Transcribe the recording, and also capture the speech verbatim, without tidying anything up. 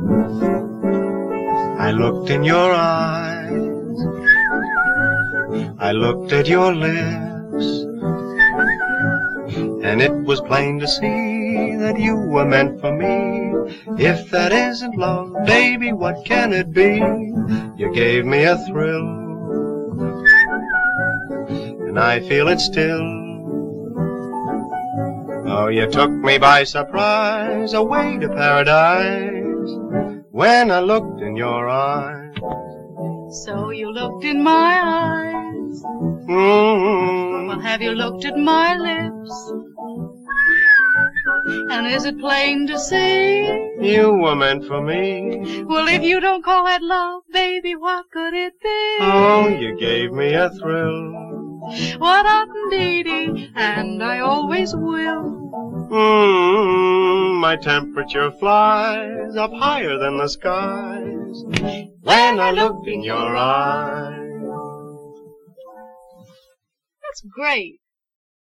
I looked in your eyes, I looked at your lips, and it was plain to see that you were meant for me. If that isn't love, baby, what can it be? You gave me a thrill, and I feel it still. Oh, you took me by surprise, away to paradise, when I looked in your eyes. So you looked in my eyes. Mm-hmm. Well, have you looked at my lips? And is it plain to see you were meant for me? Well, if you don't call that love, baby, what could it be? Oh, you gave me a thrill. What up, indeedy, and I always will. Mm, my temperature flies up higher than the skies when I look in your eyes. That's great.